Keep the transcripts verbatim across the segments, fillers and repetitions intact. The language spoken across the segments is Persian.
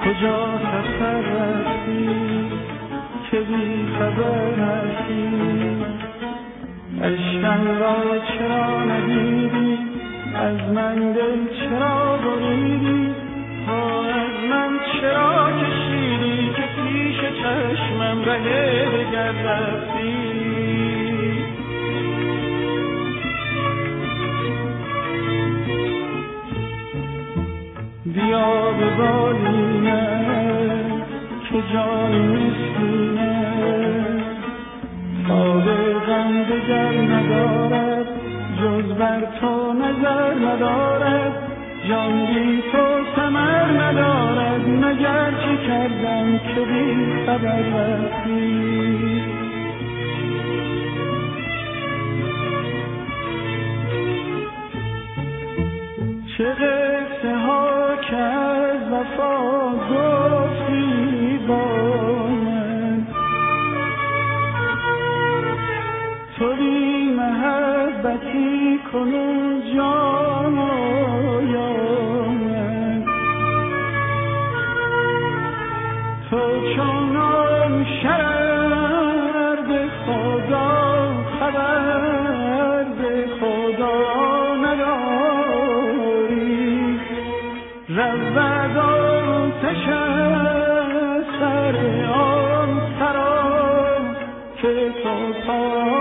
کجا سفر رفتی که بی خبر هستی؟ عشقم را چرا ندیدی؟ از من دل چرا بریدی؟ ها از من چرا کشیدی که پیش چشمم ره دگر رفتی؟ بیا به بالینه که جان مسکینه تا به غم دگر ندارد، جز بر تو نظر ندارد، جان بی تو ثمر ندارد. مگر چه کردم که بی خبر رفتی؟ چه قصه ها که از وفا گفتی با من، تو بی محبتی کنون جان آیم، تو چونان شرر به خدا خبر به خدا نداری، رود آتش سر آن سرا که تو پا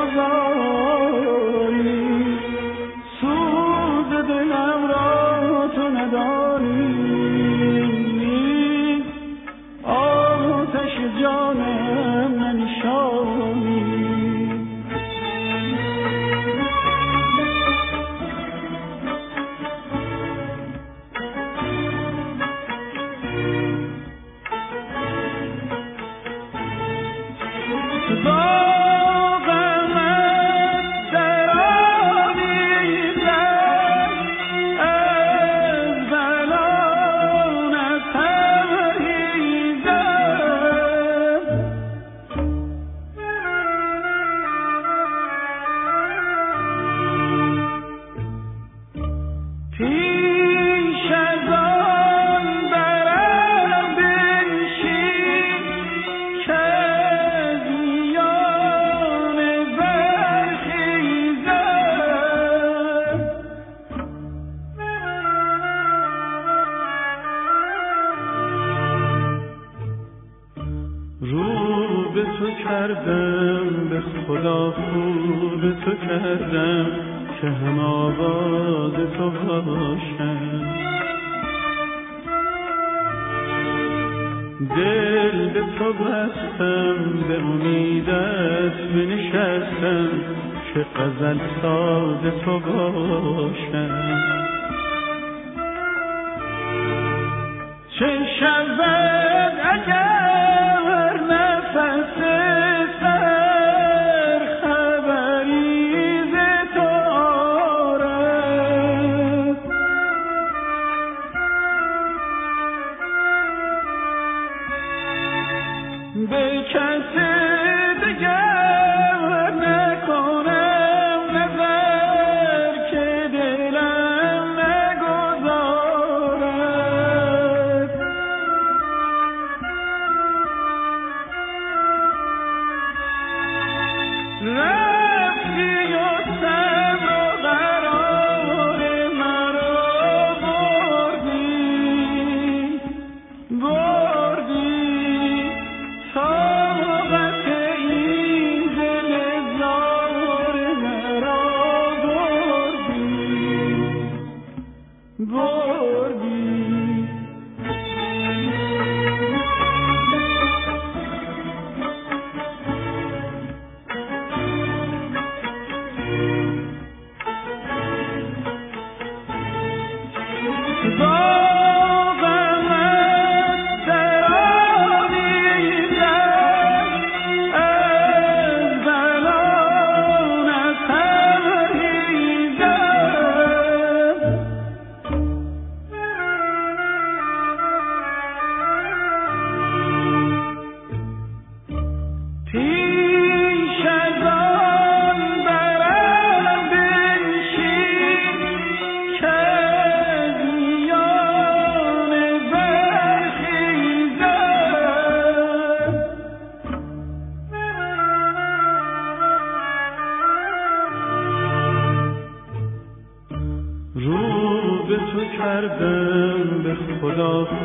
گذاری، سوز دلم را تو نداری، آتش جانم ننشانی. رو به تو کردم به خدا خو به تو کردم که هم آواز تو باشم، دل به تو بستم به امیدت بنشستم که غزل ساز تو باشم. چه شود اگر نفس سر خبری ز تو آرد، به کس دگر نکنم نظر که دلم نگذارد. رفتی و صبر و قرار مرا بردی بردی تا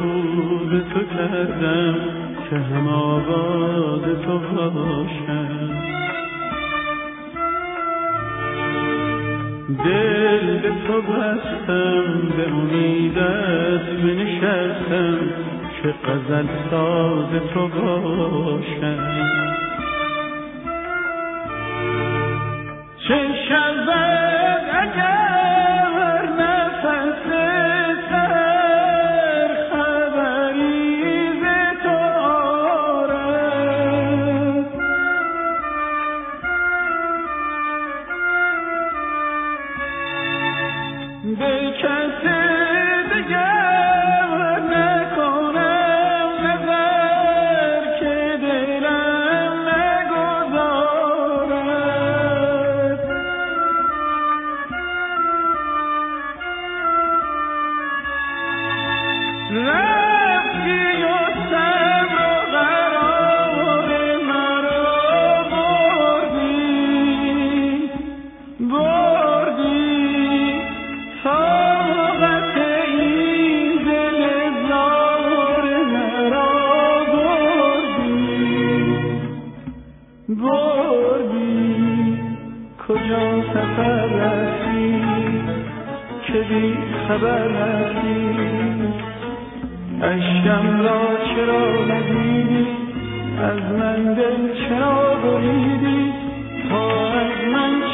سود تو کردم که هم آواز تو باشم. دل به تو بستم، به امیدت بنشستم که غزل ساز تو باشم. چه شود اگر نفس سر خبری ز تو آرد، به کس دگر نکنم نظر که دلم نگذارد. رفتی و صبر و قرار مرا بردی بردی طاقت این دل زار مرا بردی بردی. کجا سفر رفتی که بی خبر رفتی؟ اشکم را چرا ندیدی؟ از من دل چرا بریدی؟ تا از من